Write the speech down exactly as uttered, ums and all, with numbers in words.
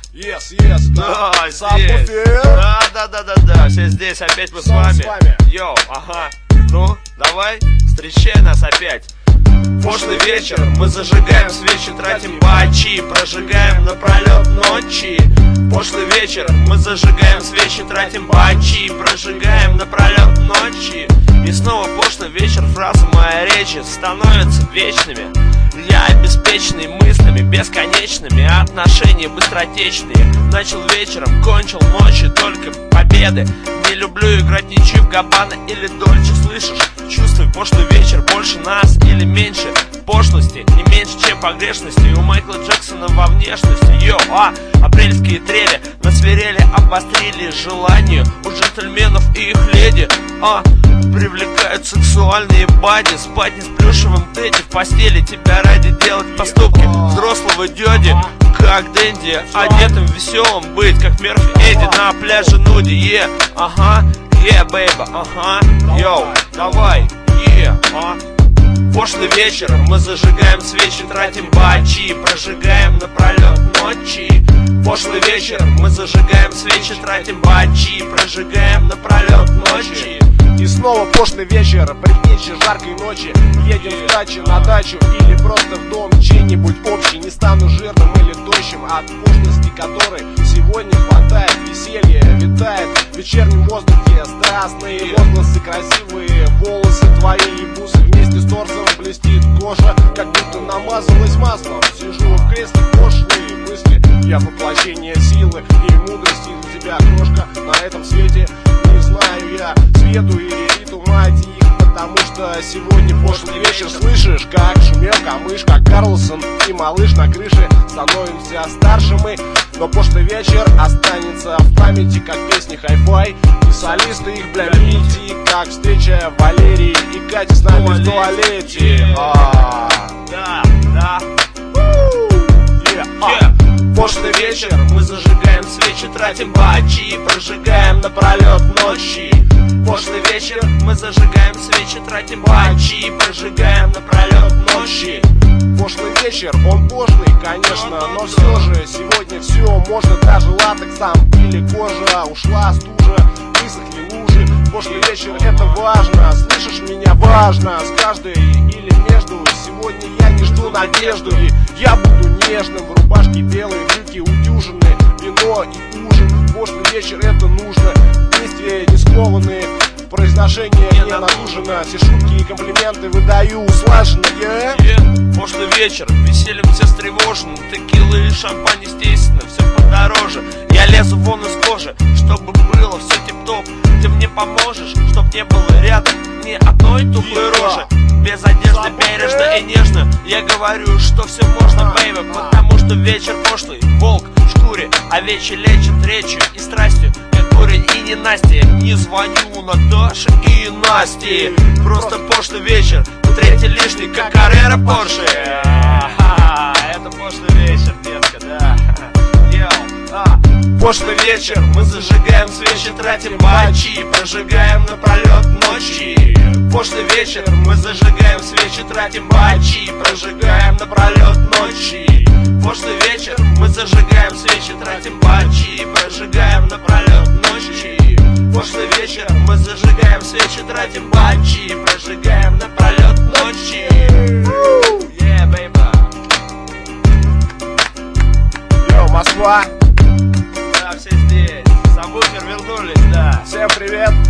Yes, yes, да, да, здесь. Да, да, да, да, да, все здесь, опять мы с вами. Йоу, ага. Ну, давай, встречай нас опять. Пошлый вечер, мы зажигаем свечи, тратим бачи, прожигаем напролет ночи. Пошлый вечер, мы зажигаем свечи, тратим бачи, прожигаем напролет ночи. И снова пошлый вечер, фразы моей речи становятся вечными. Я обеспеченный мыслями бесконечными, отношения быстротечные. Начал вечером, кончил ночью, только победы. Не люблю играть ничью в Габбана или Дольче, слышишь? Чувствуй пошлый вечер, больше нас или меньше пошлости, не меньше, чем погрешности. У Майкла Джексона во внешности. Йо, а, апрельские трели на свирели обострили желание у джентльменов и их леди. А, привлекают сексуальные бади, спать не с плюшевым тедди, в постели тебя ради делать поступки взрослого дяди. Как Дэнди, одетым веселым быть, как Мерфи Эдди на пляже нуди. Е, ага, е, бейба, ага, йоу, давай, е, а. Пошлый вечер, мы зажигаем свечи, тратим бачи, прожигаем напролет ночи. Пошлый вечер, мы зажигаем свечи, тратим бачи, прожигаем напролет ночи. И снова пошлый вечер, предтечи жаркой ночи. Едем с дачи на дачу или просто в дом чей-нибудь общий. Не стану жирным или тощим от пошлости, которой сегодня хватает. Веселье витает в вечернем воздухе, страстные возгласы, красивые волосы твои и бусы. Вместе с торсом блестит кожа, как будто намазалась маслом. Сижу в кресле, пошлые мысли, я воплощение силы и мудрости для тебя, крошка, на этом свете. Не знаю я свету и риту, мать их, потому что сегодня пошлый вечер. Слышишь, как шумел камыш, как Карлсон и малыш на крыше. Становимся старше мы, но пошлый вечер останется в памяти, как песни хай-фай. И солисты их, бля, мити, как встреча Валерии и Кати с нами в туалете. А, да, да. Пошлый вечер, мы зажигаем свечи, тратим бачи, прожигаем напролет ночи. Пошлый вечер, мы зажигаем свечи, тратим бачи, прожигаем напролет ночи. Пошлый вечер, он пошлый, конечно, но все же сегодня все можно, даже латекс там или кожа, ушла стужа, высохли лужи. Пошлый вечер, это важно, слышишь меня, важно, с каждой или между. Сегодня я не жду надежду, и я буду нежным, в рубашке белые, брюки утюжены, вино и ужин. Пошлый вечер, это нужно, действия не скованные, произношение не натужено, все шутки и комплименты выдаю слаженно. Yeah. Yeah. Пошлый вечер, весельем все встревожены, текила и шампань, естественно, все подороже. Я лезу вон из кожи, чтобы было все тип-топ. Ты мне поможешь, чтоб не было рядом ни одной тухлой yeah. рожи. Без одежды, бережно и нежно я говорю, что все можно, бэйби, потому что вечер пошлый, волк в шкуре, овечий лечит речью и страстью. Я дурень и не Настя, не звоню Наташе и Насте. Просто пошлый вечер, третий лишний, как Каррера Порше. Это пошлый вечер, детка, да. Пошлый вечер, мы зажигаем свечи, тратим бачи, прожигаем напролет ночи. Пошлый вечер, мы зажигаем свечи, тратим бачи, прожигаем напролет ночи. Пошлый вечер, мы зажигаем свечи, тратим бачи, прожигаем напролет ночи. Пошлый вечер, мы зажигаем свечи, тратим бачи, прожигаем напролет ночи. Yeah, baby. Йо, Москва. Да, все здесь. Сабвуфер вернулись, да. Всем привет.